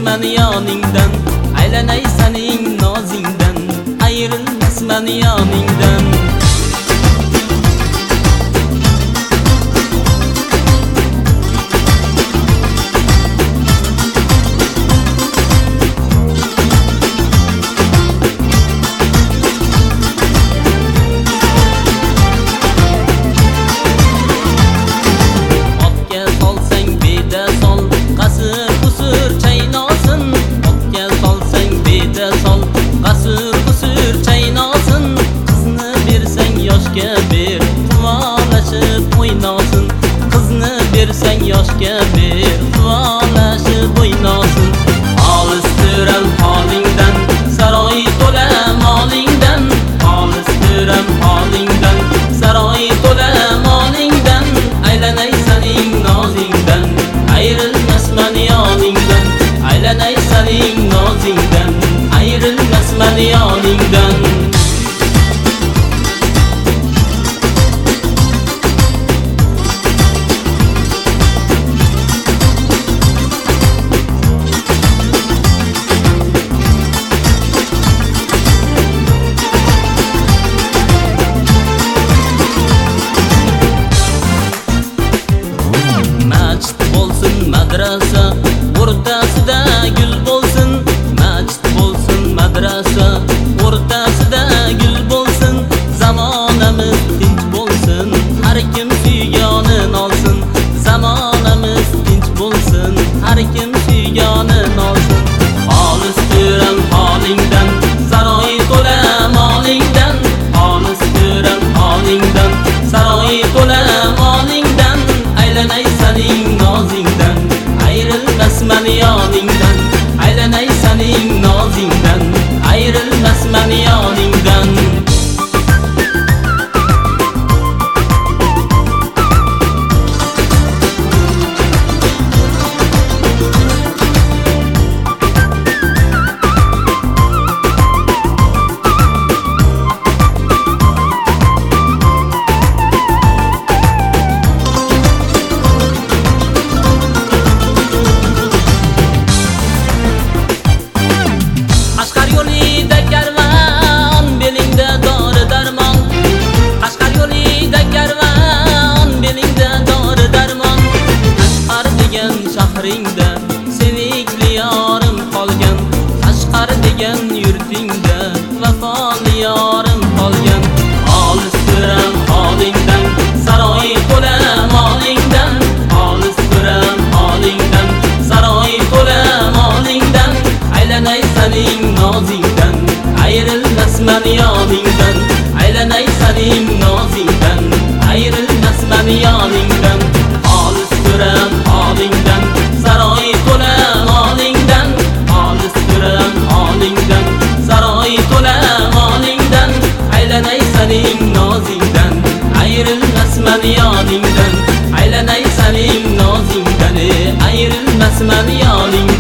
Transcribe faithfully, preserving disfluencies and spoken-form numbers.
ayrilmasman yoningdan, aylanay sening nozingdan, ayrilmasman yoningdan. Bir quvonashib o'ynosin, qizni bersang yoshga ber, quvonashib o'ynosin. Olis ko'ram holingdan, saroy to'la molingdan, olis ko'ram holingdan, saroy to'la molingdan, aylanay sening nozingdan, ayrilmasman yoningdan, aylanay sening nozingdan, ayrilmasman yoningdan. Madrasa o'rtasida gul bo'lsin, masjid bo'lsin, madrasa o'rtasida gul bo'lsin, zamonamiz tinch bo'lsin, har kim suyganin olsin, zamonamiz tinch bo'lsin, har kim suyganin olsin. Olis ko'ram holingdan, saroy to'la molingdan, olis ko'ram holingdan, saroy to'la molingdan, aylanay sening nozingdan, ayrilmasman yoningdan, aylanay sening nozingdan, ayrilmasman yoningdan. Shahringda sevikli yorim qolgan, Qashqar degan yurtingda vafoli yorim qolgan. Olis ko'ram holingdan, saroy to'la molingdan, olis ko'ram holingdan, saroy to'la molingdan, aylanay sening nozingdan, ayrilmasman yoningdan, aylanay sening nozingdan, ayrilmasman yoningdan. Olis ko'ram holingdan, saroy to'la molingdan, olis ko'ram holingdan, saroy to'la molingdan, aylanay sening nozingdan, ayrilmasman yoningdan, aylanay sening nozingdan, ayrilmasman yoningdan.